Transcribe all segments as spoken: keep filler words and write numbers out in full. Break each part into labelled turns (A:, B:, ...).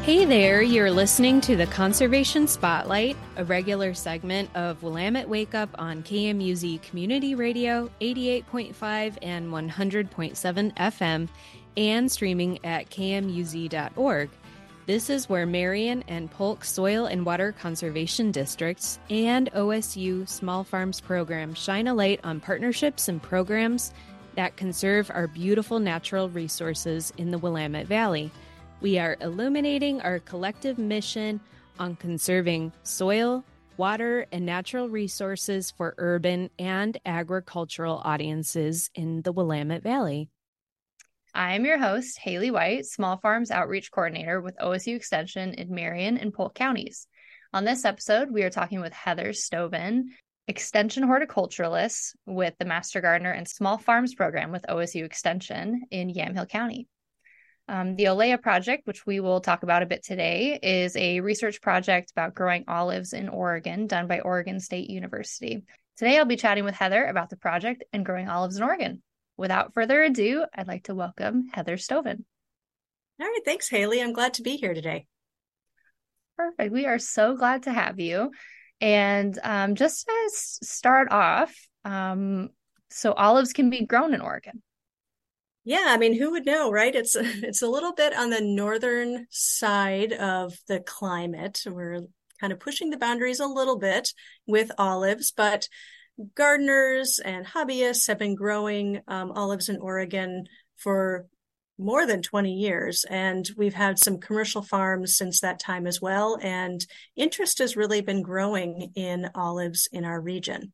A: Hey there, you're listening to the Conservation Spotlight, a regular segment of Willamette Wake Up on K M U Z Community Radio, eighty-eight point five and one hundred point seven F M, and streaming at K M U Z dot org. This is where Marion and Polk Soil and Water Conservation Districts and O S U Small Farms Program shine a light on partnerships and programs that conserve our beautiful natural resources in the Willamette Valley. We are illuminating our collective mission on conserving soil, water, and natural resources for urban and agricultural audiences in the Willamette Valley.
B: I'm your host, Haley White, Small Farms Outreach Coordinator with O S U Extension in Marion and Polk counties. On this episode, we are talking with Heather Stovin, Extension Horticulturalist with the Master Gardener and Small Farms Program with O S U Extension in Yamhill County. Um, the Olea project, which we will talk about a bit today, is a research project about growing olives in Oregon done by Oregon State University. Today, I'll be chatting with Heather about the project and growing olives in Oregon. Without further ado, I'd like to welcome Heather Stovin.
C: All right, thanks, Haley. I'm glad to be here today.
B: Perfect. We are so glad to have you. And um, just to start off, um, so olives can be grown in Oregon.
C: Yeah, I mean, who would know, right? It's it's a little bit on the northern side of the climate. We're kind of pushing the boundaries a little bit with olives, but gardeners and hobbyists have been growing um, olives in Oregon for more than twenty years. And we've had some commercial farms since that time as well. And interest has really been growing in olives in our region.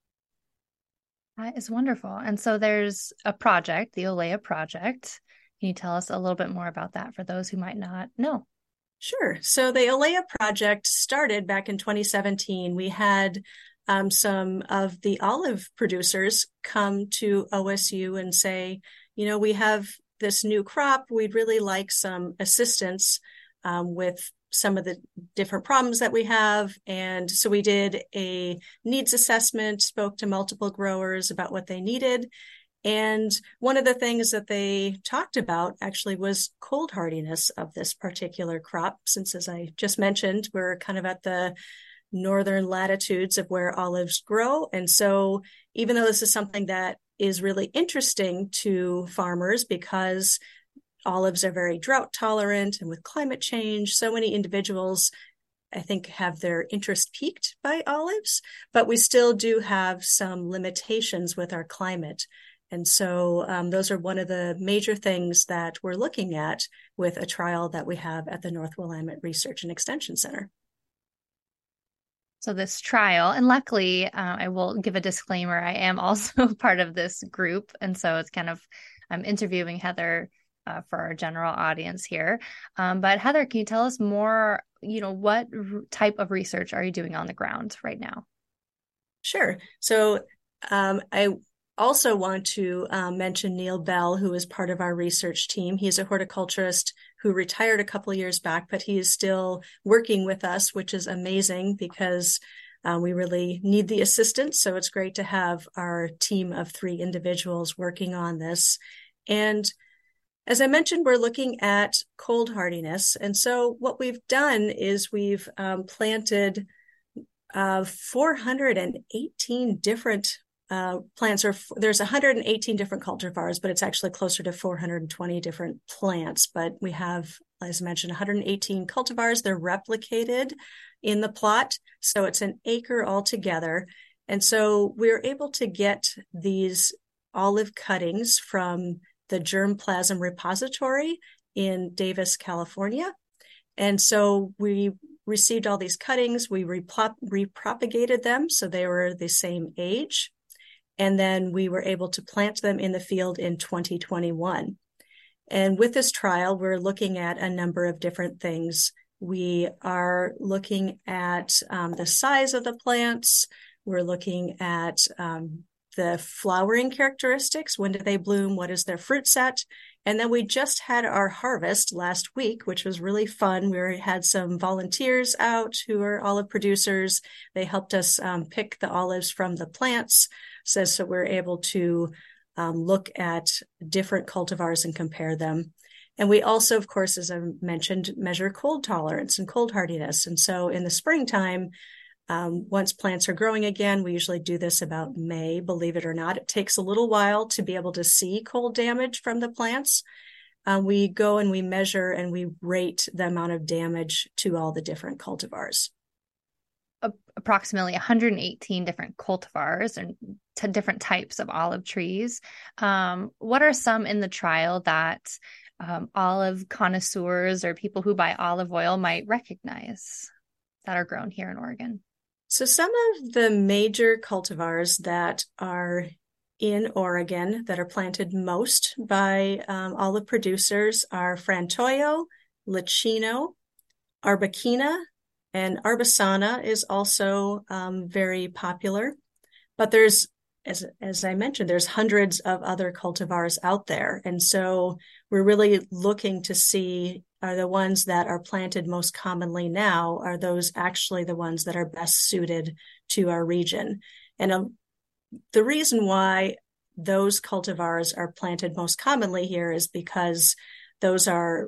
B: That is wonderful. And so there's a project, the Olea project. Can you tell us a little bit more about that for those who might not know?
C: Sure. So the Olea project started back in twenty seventeen. We had um, some of the olive producers come to O S U and say, you know, we have this new crop. We'd really like some assistance um, with some of the different problems that we have. And so we did a needs assessment, spoke to multiple growers about what they needed. And one of the things that they talked about actually was cold hardiness of this particular crop, since, as I just mentioned, we're kind of at the northern latitudes of where olives grow. And so even though this is something that is really interesting to farmers because olives are very drought tolerant, and with climate change, so many individuals, I think, have their interest piqued by olives, but we still do have some limitations with our climate. And so um, those are one of the major things that we're looking at with a trial that we have at the North Willamette Research and Extension Center.
B: So this trial, and luckily, uh, I will give a disclaimer, I am also part of this group. And so it's kind of, I'm interviewing Heather Uh, for our general audience here. Um, but Heather, can you tell us more, you know, what r- type of research are you doing on the ground right now?
C: Sure. So um, I also want to um, mention Neil Bell, who is part of our research team. He's a horticulturist who retired a couple of years back, but he is still working with us, which is amazing because uh, we really need the assistance. So it's great to have our team of three individuals working on this. And as I mentioned, we're looking at cold hardiness. And so what we've done is we've um, planted uh, four hundred eighteen different uh, plants, or f- there's one hundred eighteen different cultivars, but it's actually closer to four hundred twenty different plants. But we have, as I mentioned, one hundred eighteen cultivars. They're replicated in the plot. So it's an acre altogether. And so we're able to get these olive cuttings from the germplasm repository in Davis, California. And so we received all these cuttings, we repro- repropagated them so they were the same age. And then we were able to plant them in the field in twenty twenty-one. And with this trial, we're looking at a number of different things. We are looking at um, the size of the plants. We're looking at um, the flowering characteristics. When do they bloom? What is their fruit set? And then we just had our harvest last week, which was really fun. We had some volunteers out who are olive producers. They helped us um, pick the olives from the plants. So, so we're able to um, look at different cultivars and compare them. And we also, of course, as I mentioned, measure cold tolerance and cold hardiness. And so in the springtime, um, once plants are growing again, we usually do this about May, believe it or not. It takes a little while to be able to see cold damage from the plants. Uh, we go and we measure and we rate the amount of damage to all the different cultivars.
B: Approximately one hundred eighteen different cultivars and t- different types of olive trees. Um, what are some in the trial that um, olive connoisseurs or people who buy olive oil might recognize that are grown here in Oregon?
C: So some of the major cultivars that are in Oregon that are planted most by um, olive producers are Frantoio, Licino, Arbequina, and Arbesana is also um, very popular. But there's, as, as I mentioned, there's hundreds of other cultivars out there. And so we're really looking to see, are the ones that are planted most commonly now, are those actually the ones that are best suited to our region? And um, the reason why those cultivars are planted most commonly here is because those are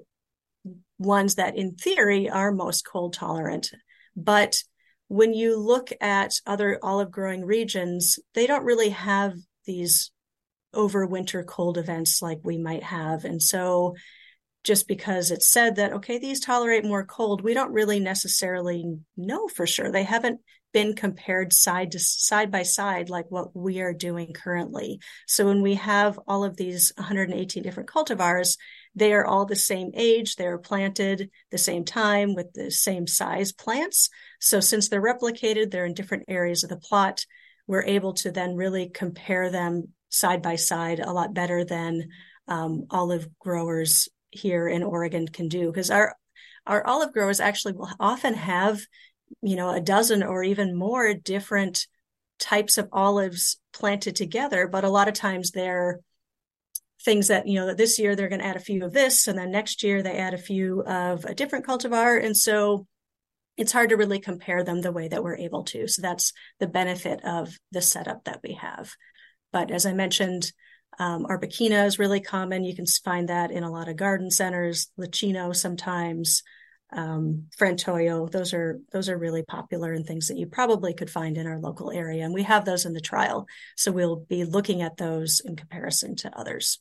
C: ones that in theory are most cold tolerant. But when you look at other olive growing regions, they don't really have these overwinter cold events like we might have. And so just because it's said that, okay, these tolerate more cold, we don't really necessarily know for sure. They haven't been compared side to side by side like what we are doing currently. So when we have all of these one hundred eighteen different cultivars, they are all the same age, they're planted the same time with the same size plants. So since they're replicated, they're in different areas of the plot, we're able to then really compare them side by side a lot better than um, olive growers here in Oregon can do, because our our olive growers actually will often have, you know, a dozen or even more different types of olives planted together, but a lot of times they're things that, you know, this year they're going to add a few of this, and then next year they add a few of a different cultivar, and so it's hard to really compare them the way that we're able to. So that's the benefit of the setup that we have. But as I mentioned, Um, Arbequina is really common. You can find that in a lot of garden centers. Licino sometimes, um, Frantoio. Those are those are really popular and things that you probably could find in our local area. And we have those in the trial, so we'll be looking at those in comparison to others.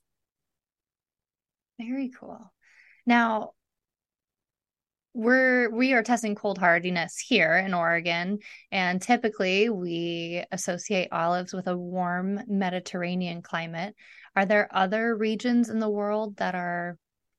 B: Very cool. Now, we're we are testing cold hardiness here in Oregon, and typically we associate olives with a warm Mediterranean climate. Are there other regions in the world that are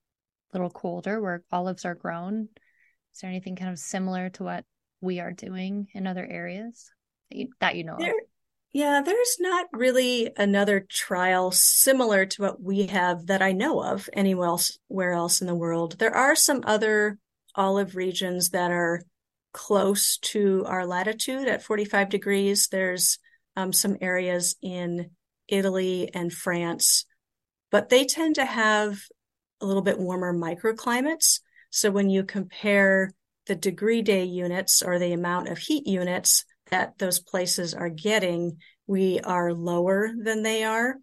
B: a little colder where olives are grown? Is there anything kind of similar to what we are doing in other areas that you, that you know
C: There,
B: of?
C: yeah, there's not really another trial similar to what we have that I know of anywhere else, where else in the world. There are some other olive regions that are close to our latitude at forty-five degrees. There's um, some areas in Italy and France, but they tend to have a little bit warmer microclimates. So when you compare the degree day units or the amount of heat units that those places are getting, we are lower than they are.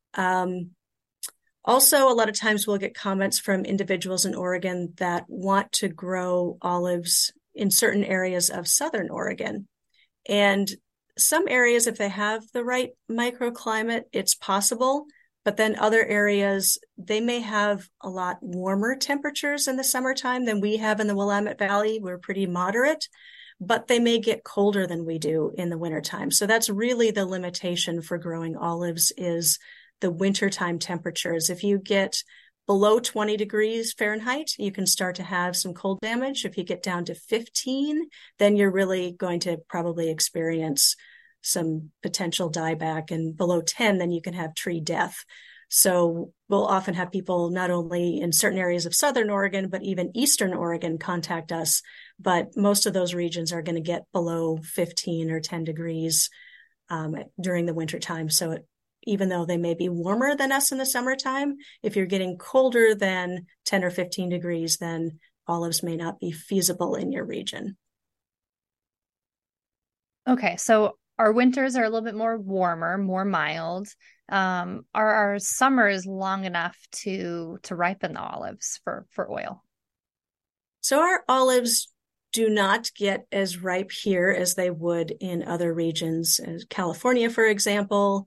C: Um, Also, a lot of times we'll get comments from individuals in Oregon that want to grow olives in certain areas of Southern Oregon. And some areas, if they have the right microclimate, it's possible. But then other areas, they may have a lot warmer temperatures in the summertime than we have in the Willamette Valley. We're pretty moderate, but they may get colder than we do in the wintertime. So that's really the limitation for growing olives, is the wintertime temperatures. If you get below twenty degrees Fahrenheit, you can start to have some cold damage. If you get down to fifteen, then you're really going to probably experience some potential dieback. And below ten, then you can have tree death. So we'll often have people not only in certain areas of Southern Oregon, but even Eastern Oregon contact us. But most of those regions are going to get below fifteen or ten degrees um, during the wintertime. So it even though they may be warmer than us in the summertime, if you're getting colder than ten or fifteen degrees, then olives may not be feasible in your region.
B: Okay, so our winters are a little bit more warmer, more mild. Um, are our summers long enough to to ripen the olives for for oil?
C: So our olives do not get as ripe here as they would in other regions, as California, for example.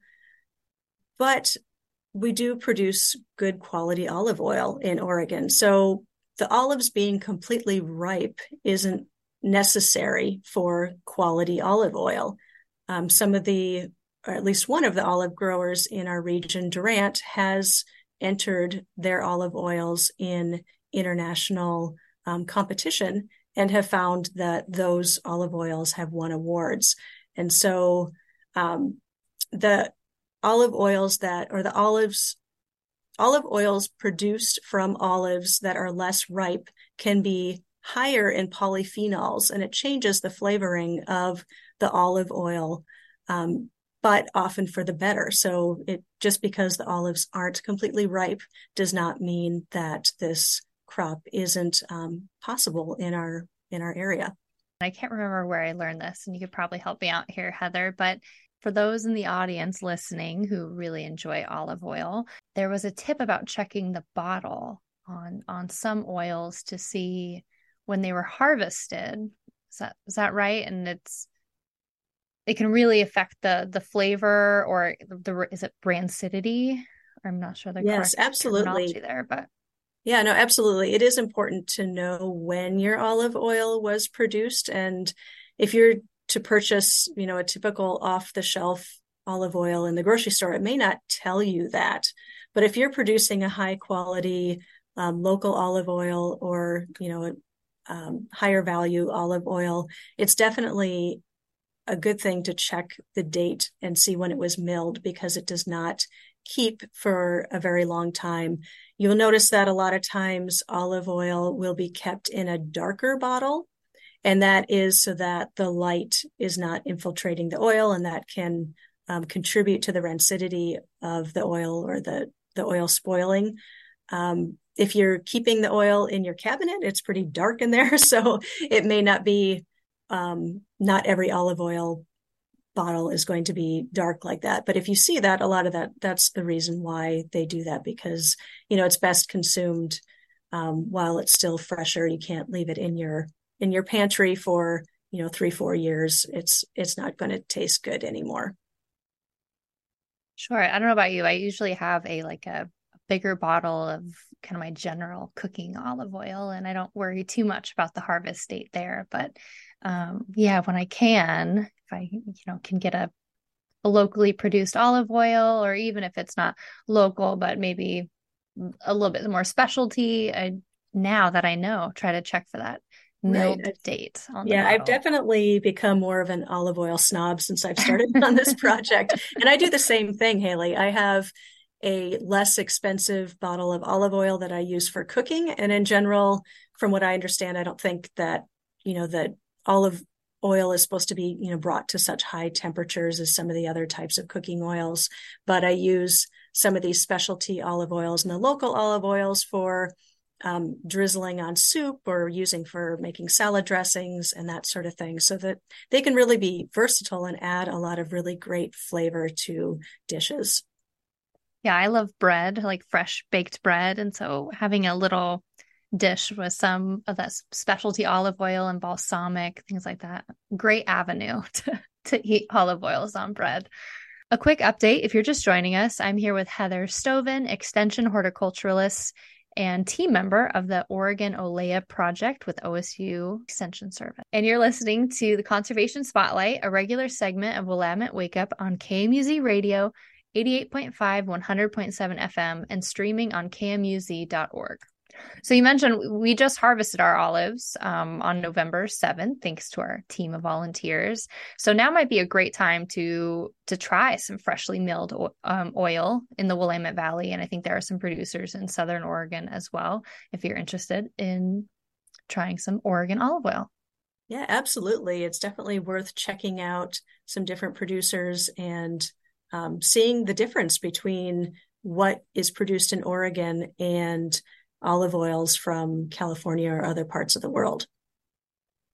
C: But we do produce good quality olive oil in Oregon. So the olives being completely ripe isn't necessary for quality olive oil. Um, some of the, or at least one of the olive growers in our region, Durant, has entered their olive oils in international um, competition and have found that those olive oils have won awards. And so um, the olive oils that, or the olives, olive oils produced from olives that are less ripe can be higher in polyphenols, and it changes the flavoring of the olive oil, um, but often for the better. So it just because the olives aren't completely ripe does not mean that this crop isn't um, possible in our in our area.
B: I can't remember where I learned this, and you could probably help me out here, Heather, but for those in the audience listening who really enjoy olive oil, there was a tip about checking the bottle on on some oils to see when they were harvested. Is that is that right? And it's it can really affect the the flavor, or the is it rancidity? I'm not sure the
C: yes,
B: correct
C: absolutely.
B: terminology there, but
C: yeah, no, absolutely. It is important to know when your olive oil was produced. And if you're to purchase, you know, a typical off-the-shelf olive oil in the grocery store, it may not tell you that. But if you're producing a high quality um, local olive oil, or, you know, um, higher value olive oil, it's definitely a good thing to check the date and see when it was milled, because it does not keep for a very long time. You'll notice that a lot of times olive oil will be kept in a darker bottle, and that is so that the light is not infiltrating the oil, and that can um, contribute to the rancidity of the oil, or the, the oil spoiling. Um, if you're keeping the oil in your cabinet, it's pretty dark in there, so it may not be, um, not every olive oil bottle is going to be dark like that. But if you see that, a lot of that, that's the reason why they do that, because, you know, it's best consumed um, while it's still fresher. You can't leave it in your, in your pantry for, you know, three, four years. It's, it's not going to taste good anymore.
B: Sure. I don't know about you. I usually have a, like a, a bigger bottle of kind of my general cooking olive oil, and I don't worry too much about the harvest date there. But um, yeah, when I can, if I, you know, can get a, a locally produced olive oil, or even if it's not local, but maybe a little bit more specialty, I, now that I know, try to check for that milled
C: right.
B: date on
C: yeah,
B: the bottle.
C: I've definitely become more of an olive oil snob since I've started on this project. And I do the same thing, Haley. I have a less expensive bottle of olive oil that I use for cooking. And in general, from what I understand, I don't think that, you know, that olive oil is supposed to be, you know, brought to such high temperatures as some of the other types of cooking oils. But I use some of these specialty olive oils and the local olive oils for um, drizzling on soup, or using for making salad dressings and that sort of thing, so that they can really be versatile and add a lot of really great flavor to dishes.
B: Yeah, I love bread, like fresh baked bread. And so having a little dish with some of that specialty olive oil and balsamic, things like that, great avenue to, to eat olive oils on bread. A quick update, if you're just joining us, I'm here with Heather Stovin, Extension horticulturalist and team member of the Oregon Olea Project with O S U Extension Service. And you're listening to the Conservation Spotlight, a regular segment of Willamette Wake Up on K M U Z Radio, eighty-eight point five, one hundred point seven F M, and streaming on K M U Z dot org. So you mentioned we just harvested our olives um, on November seventh, thanks to our team of volunteers. So now might be a great time to to try some freshly milled um, oil in the Willamette Valley. And I think there are some producers in Southern Oregon as well, if you're interested in trying some Oregon olive oil.
C: Yeah, absolutely. It's definitely worth checking out some different producers and um, seeing the difference between what is produced in Oregon and olive oils from California or other parts of the world.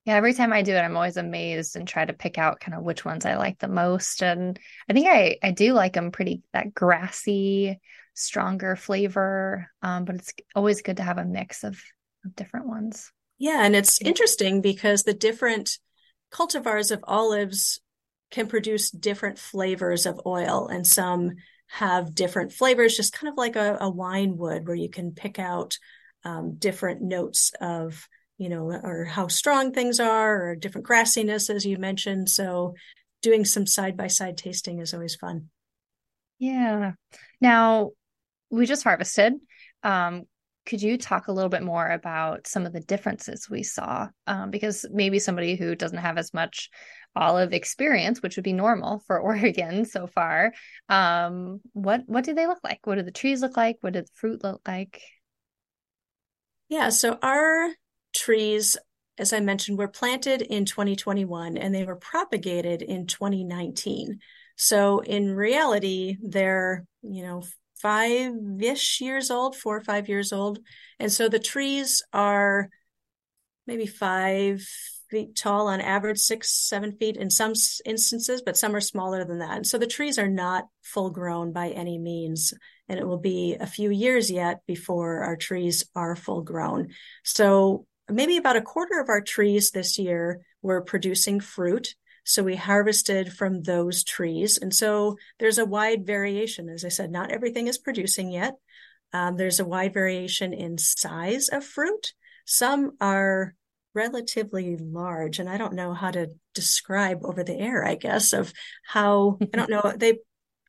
B: Yeah, every time I do it, I'm always amazed and try to pick out kind of which ones I like the most. And I think I, I do like them pretty, that grassy, stronger flavor. Um, but it's always good to have a mix of, of different ones.
C: Yeah, and it's interesting because the different cultivars of olives can produce different flavors of oil, and some have different flavors, just kind of like a, a wine would, where you can pick out um, different notes of, you know, or how strong things are, or different grassiness, as you mentioned. So doing some side-by-side tasting is always fun.
B: Yeah. Now, we just harvested. Um, could you talk a little bit more about some of the differences we saw? Um, because maybe somebody who doesn't have as much olive experience, which would be normal for Oregon so far, um, what what do they look like? What do the trees look like? What did the fruit look like?
C: Yeah, so our trees, as I mentioned, were planted in twenty twenty-one and they were propagated in twenty nineteen. So in reality, they're, you know, five-ish years old, four or five years old. And so the trees are maybe five feet tall on average, six, seven feet in some instances, but some are smaller than that. And so the trees are not full grown by any means. And it will be a few years yet before our trees are full grown. So maybe about a quarter of our trees this year were producing fruit. So we harvested from those trees. And so there's a wide variation. As I said, not everything is producing yet. Um, there's a wide variation in size of fruit. Some are relatively large, and I don't know how to describe over the air, I guess, of how, I don't know, they,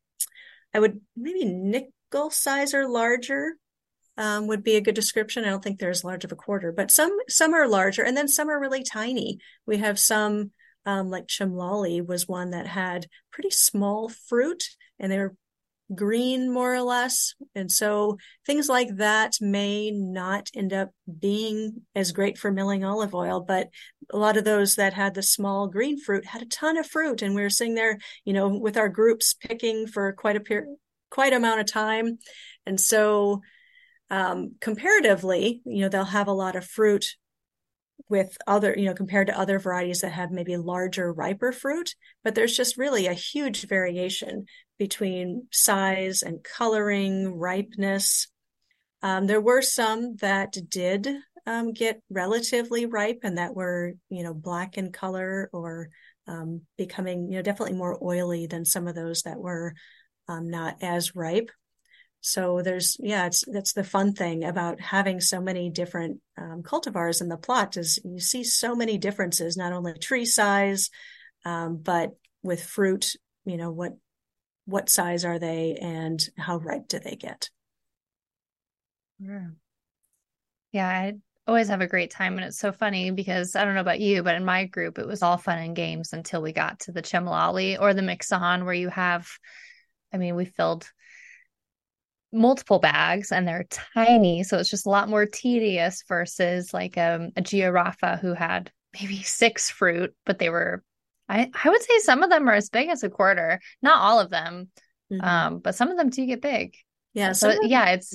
C: I would maybe nickel size or larger um, would be a good description. I don't think they're as large of a quarter, but some, some are larger, and then some are really tiny. We have some, um, like Chimlali was one that had pretty small fruit, and they were green more or less. And so things like that may not end up being as great for milling olive oil, but a lot of those that had the small green fruit had a ton of fruit. And we were sitting there, you know, with our groups picking for quite a period, quite amount of time. And so um, comparatively, you know, they'll have a lot of fruit with other, you know, compared to other varieties that have maybe larger, riper fruit, but there's just really a huge variation between size and coloring, ripeness. Um, there were some that did um, get relatively ripe and that were, you know, black in color or um, becoming, you know, definitely more oily than some of those that were um, not as ripe. So there's, yeah, it's, that's the fun thing about having so many different um, cultivars in the plot is you see so many differences, not only tree size, um, but with fruit, you know, what, what size are they and how ripe do they get?
B: Yeah. Yeah, I always have a great time. And it's so funny because I don't know about you, but in my group, it was all fun and games until we got to the Chimlali or the Mixahan, where you have, I mean, we filled multiple bags and they're tiny. So it's just a lot more tedious versus like um, a Giarafa who had maybe six fruit, but they were, I, I would say some of them are as big as a quarter. Not all of them, mm-hmm. um, but some of them do get big.
C: Yeah.
B: So, so yeah, it's.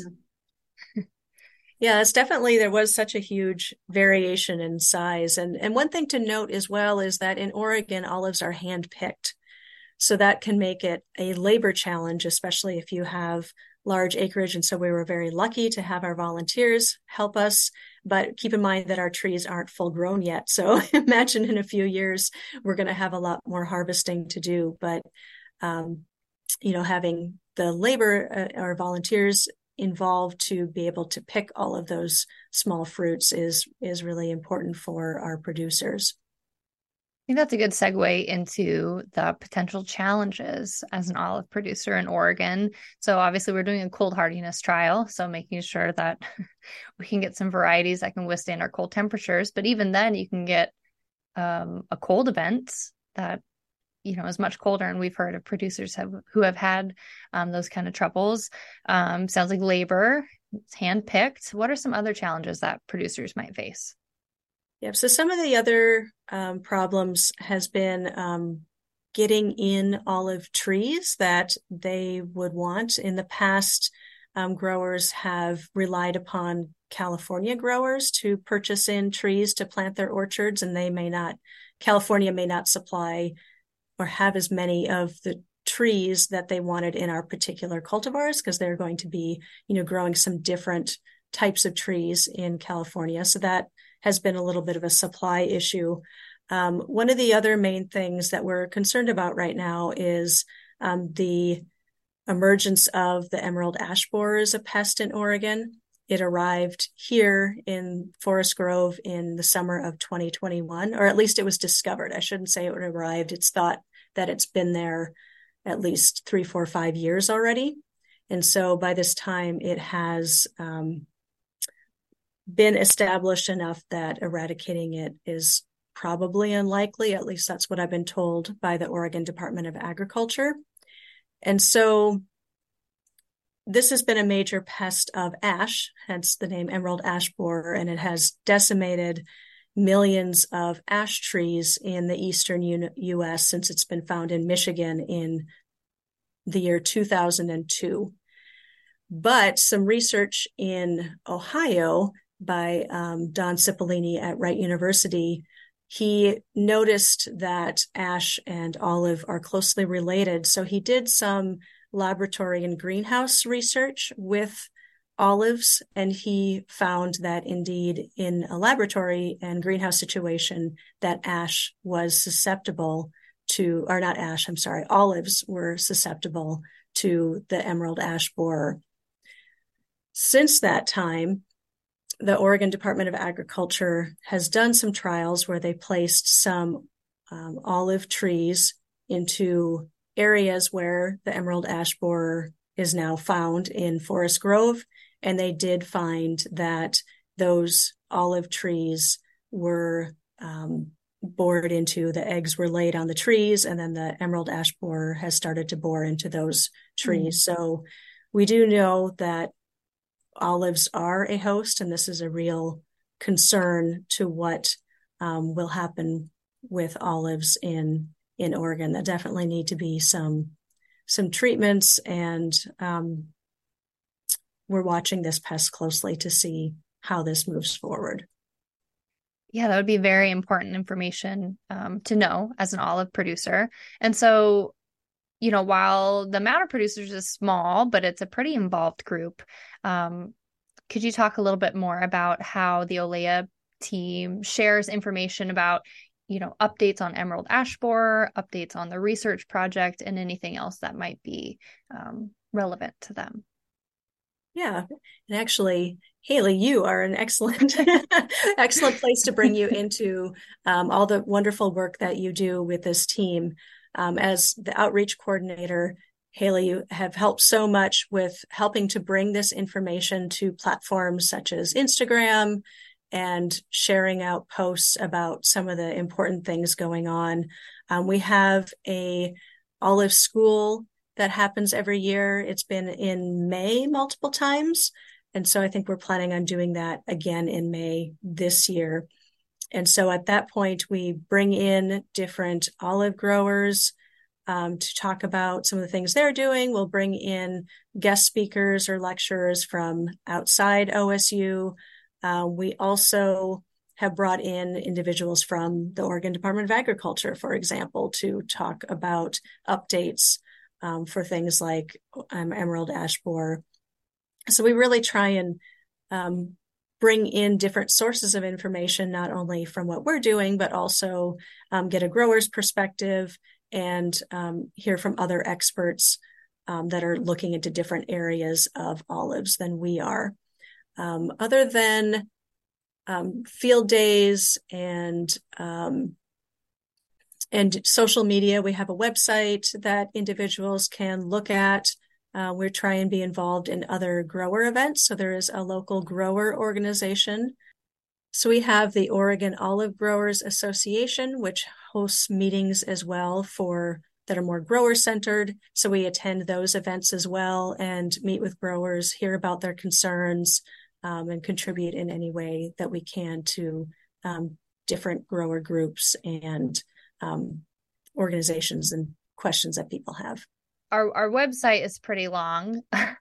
C: Yeah, it's definitely, there was such a huge variation in size. And, and one thing to note as well is that in Oregon, olives are hand-picked. So that can make it a labor challenge, especially if you have large acreage. And so we were very lucky to have our volunteers help us, but keep in mind that our trees aren't full grown yet. So imagine in a few years, we're going to have a lot more harvesting to do. But, um, you know, having the labor uh, or volunteers involved to be able to pick all of those small fruits is, is really important for our producers.
B: I think that's a good segue into the potential challenges as an olive producer in Oregon. So obviously we're doing a cold hardiness trial, so making sure that we can get some varieties that can withstand our cold temperatures. But even then you can get um, a cold event that, you know, is much colder. And we've heard of producers have, who have had um, those kind of troubles. Um, sounds like labor, it's hand-picked. What are some other challenges that producers might face?
C: Yeah, so some of the other um, problems has been um, getting in olive trees that they would want. In the past, um, growers have relied upon California growers to purchase in trees to plant their orchards, and they may not, California may not supply or have as many of the trees that they wanted in our particular cultivars, because they're going to be, you know, growing some different types of trees in California. So that has been a little bit of a supply issue. Um, one of the other main things that we're concerned about right now is um, the emergence of the emerald ash borer as a pest in Oregon. It arrived here in Forest Grove in the summer of twenty twenty-one, or at least it was discovered. I shouldn't say it arrived. It's thought that it's been there at least three, four, five years already. And so by this time, it has um, been established enough that eradicating it is probably unlikely. At least that's what I've been told by the Oregon Department of Agriculture. And so this has been a major pest of ash, hence the name emerald ash borer, and it has decimated millions of ash trees in the eastern U S since it's been found in Michigan in the year two thousand two. But some research in Ohio by um, Don Cipollini at Wright University, he noticed that ash and olive are closely related. So he did some laboratory and greenhouse research with olives, and he found that indeed in a laboratory and greenhouse situation that ash was susceptible to, or not ash, I'm sorry, olives were susceptible to the emerald ash borer. Since that time, the Oregon Department of Agriculture has done some trials where they placed some um, olive trees into areas where the emerald ash borer is now found in Forest Grove, and they did find that those olive trees were um, bored into, the eggs were laid on the trees, and then the emerald ash borer has started to bore into those trees. Mm. So we do know that olives are a host, and this is a real concern to what um, will happen with olives in in Oregon. There definitely need to be some some treatments, and um, we're watching this pest closely to see how this moves forward.
B: Yeah, that would be very important information um, to know as an olive producer. And so, you know, while the amount of producers is small, but it's a pretty involved group, um, could you talk a little bit more about how the Olea team shares information about, you know, updates on emerald ash borer, updates on the research project, and anything else that might be um, relevant to them?
C: Yeah, and actually, Haley, you are an excellent, excellent place to bring you into um, all the wonderful work that you do with this team. Um, as the outreach coordinator, Haley, you have helped so much with helping to bring this information to platforms such as Instagram and sharing out posts about some of the important things going on. Um, we have a olive school that happens every year. It's been in May multiple times. And so I think we're planning on doing that again in May this year. And so at that point, we bring in different olive growers um, to talk about some of the things they're doing. We'll bring in guest speakers or lecturers from outside O S U. Uh, we also have brought in individuals from the Oregon Department of Agriculture, for example, to talk about updates um, for things like um, emerald ash borer. So we really try and um, bring in different sources of information, not only from what we're doing, but also um, get a grower's perspective and um, hear from other experts um, that are looking into different areas of olives than we are. Um, other than um, field days and um, and social media, we have a website that individuals can look at. Uh, we're trying to be involved in other grower events. So there is a local grower organization. So we have the Oregon Olive Growers Association, which hosts meetings as well for that are more grower centered. So we attend those events as well and meet with growers, hear about their concerns, um, and contribute in any way that we can to um, different grower groups and um, organizations and questions that people have.
B: our, our website is pretty long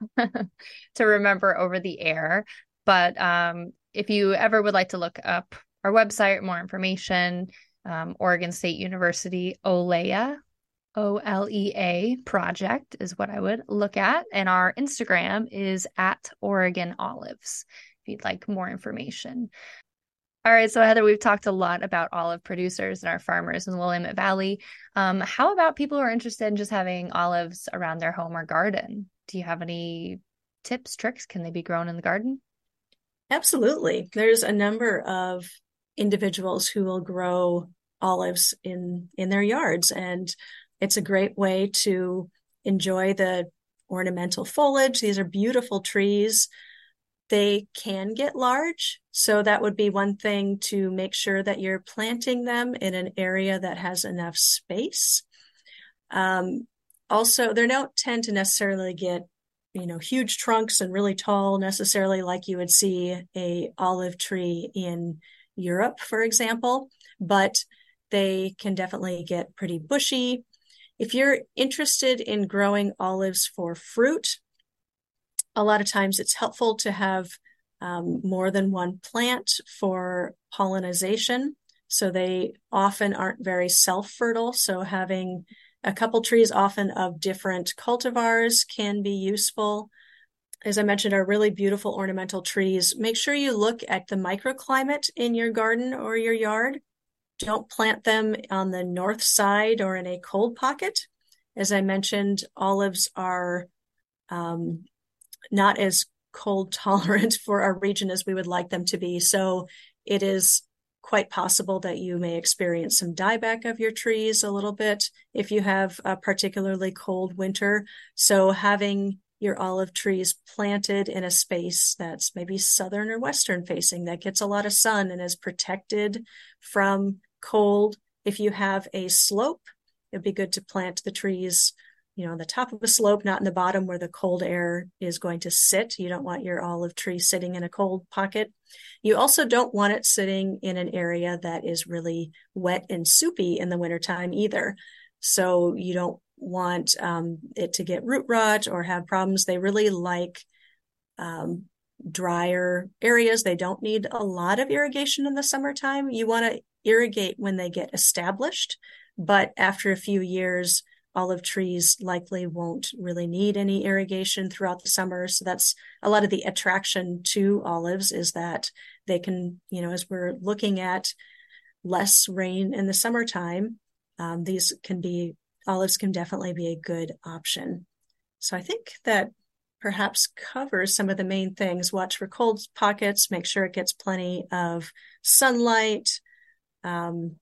B: to remember over the air. But um, if you ever would like to look up our website, more information, um, Oregon State University, OLEA, O L E A project is what I would look at. And our Instagram is at Oregon Olives, if you'd like more information. All right, so Heather, we've talked a lot about olive producers and our farmers in the Willamette Valley. Um, how about people who are interested in just having olives around their home or garden? Do you have any tips, tricks? Can they be grown in the garden?
C: Absolutely. There's a number of individuals who will grow olives in, in their yards, and it's a great way to enjoy the ornamental foliage. These are beautiful trees. They can get large, so that would be one thing, to make sure that you're planting them in an area that has enough space. Um, also, they don't tend to necessarily get, you know, huge trunks and really tall necessarily, like you would see a olive tree in Europe, for example, but they can definitely get pretty bushy. If you're interested in growing olives for fruit, a lot of times it's helpful to have um, more than one plant for pollination. So they often aren't very self-fertile. So having a couple trees, often of different cultivars, can be useful. As I mentioned, are really beautiful ornamental trees. Make sure you look at the microclimate in your garden or your yard. Don't plant them on the north side or in a cold pocket. As I mentioned, olives are um, not as cold tolerant for our region as we would like them to be. So it is quite possible that you may experience some dieback of your trees a little bit if you have a particularly cold winter. So having your olive trees planted in a space that's maybe southern or western facing, that gets a lot of sun and is protected from cold. If you have a slope, it'd be good to plant the trees, you know, on the top of a slope, not in the bottom where the cold air is going to sit. You don't want your olive tree sitting in a cold pocket. You also don't want it sitting in an area that is really wet and soupy in the wintertime either. So you don't want um, it to get root rot or have problems. They really like um, drier areas. They don't need a lot of irrigation in the summertime. You want to irrigate when they get established, but after a few years, olive trees likely won't really need any irrigation throughout the summer. So that's a lot of the attraction to olives, is that they can, you know, as we're looking at less rain in the summertime, um, these can be, olives can definitely be a good option. So I think that perhaps covers some of the main things. Watch for cold pockets, make sure it gets plenty of sunlight. Um,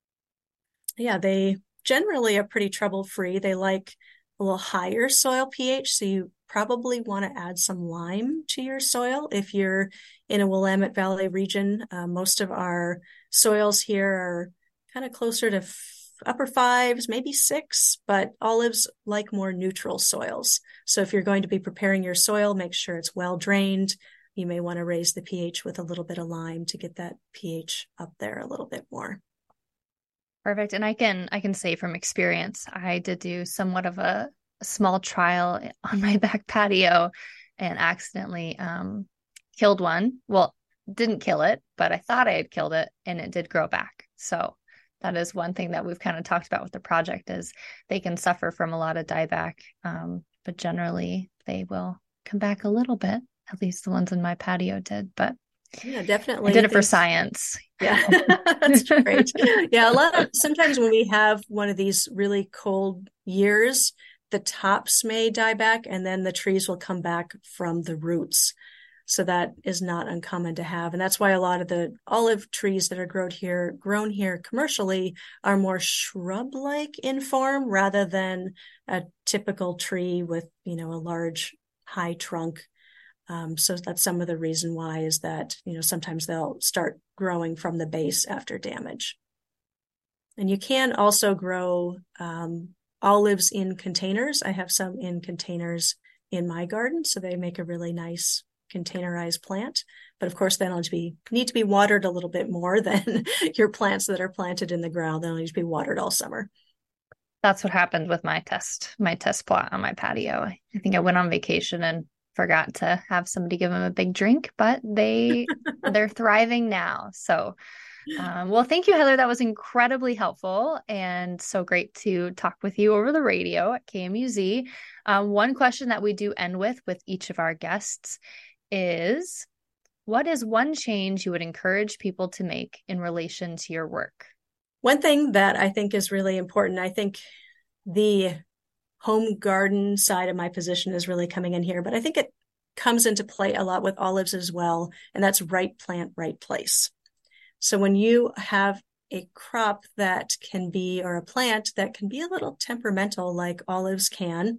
C: yeah, they generally are pretty trouble-free. They like a little higher soil pH, so you probably want to add some lime to your soil. If you're in a Willamette Valley region, uh, most of our soils here are kind of closer to f- upper fives, maybe six, but olives like more neutral soils. So if you're going to be preparing your soil, make sure it's well drained. You may want to raise the pH with a little bit of lime to get that pH up there a little bit more.
B: Perfect. And I can I can say from experience, I did do somewhat of a, a small trial on my back patio and accidentally um, killed one. Well, didn't kill it, but I thought I had killed it, and it did grow back. So that is one thing that we've kind of talked about with the project, is they can suffer from a lot of dieback, um, but generally they will come back a little bit. At least the ones in my patio did, but
C: yeah, definitely.
B: I did it for science.
C: Yeah, that's great. Yeah, a lot of, sometimes when we have one of these really cold years, the tops may die back and then the trees will come back from the roots. So that is not uncommon to have. And that's why a lot of the olive trees that are grown here, grown here commercially are more shrub-like in form rather than a typical tree with, you know, a large high trunk. Um, so that's some of the reason why, is that, you know, sometimes they'll start growing from the base after damage. And you can also grow um, olives in containers. I have some in containers in my garden, so they make a really nice containerized plant. But of course, they need to be need to be watered a little bit more than your plants that are planted in the ground. They'll need to be watered all summer.
B: That's what happened with my test, my test plot on my patio. I think I went on vacation and forgot to have somebody give them a big drink, but they, they're thriving now. So, um, well, thank you, Heather. That was incredibly helpful and so great to talk with you over the radio at K M U Z. Um, one question that we do end with, with each of our guests is, what is one change you would encourage people to make in relation to your work?
C: One thing that I think is really important, I think the home garden side of my position is really coming in here, but I think it comes into play a lot with olives as well, and that's right plant, right place. So when you have a crop that can be, or a plant that can be a little temperamental like olives can,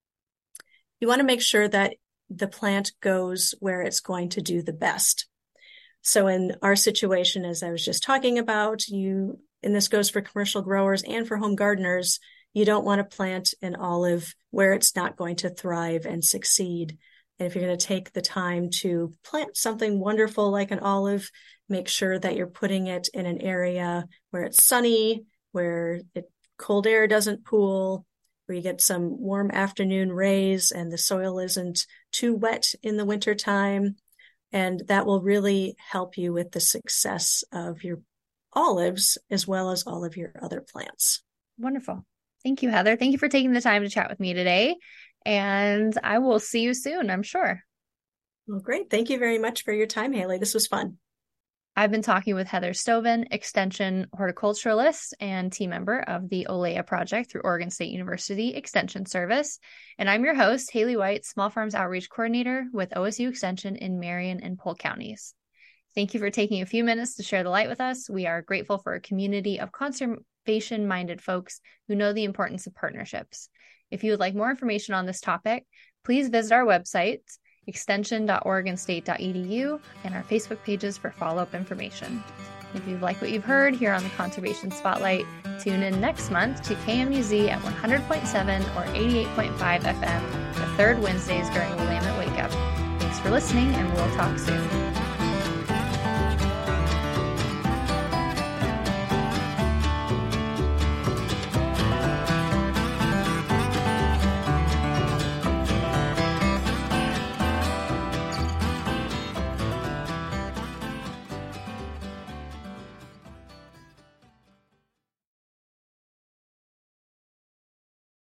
C: you want to make sure that the plant goes where it's going to do the best. So in our situation, as I was just talking about, you, and this goes for commercial growers and for home gardeners, you don't want to plant an olive where it's not going to thrive and succeed. And if you're going to take the time to plant something wonderful like an olive, make sure that you're putting it in an area where it's sunny, where it, cold air doesn't pool, where you get some warm afternoon rays and the soil isn't too wet in the wintertime. And that will really help you with the success of your olives as well as all of your other plants.
B: Wonderful. Thank you, Heather. Thank you for taking the time to chat with me today. And I will see you soon, I'm sure.
C: Well, great. Thank you very much for your time, Haley. This was fun.
B: I've been talking with Heather Stovin, Extension horticulturalist and team member of the Olea Project through Oregon State University Extension Service. And I'm your host, Haley White, Small Farms Outreach Coordinator with O S U Extension in Marion and Polk counties. Thank you for taking a few minutes to share the light with us. We are grateful for a community of conservation-minded folks who know the importance of partnerships. If you would like more information on this topic, please visit our website, extension dot oregon state dot e d u, and our Facebook pages for follow-up information. If you like what you've heard here on the Conservation Spotlight, tune in next month to K M U Z at one hundred point seven or eighty-eight point five F M, the third Wednesdays during Willamette Wake Up. Thanks for listening, and we'll talk soon.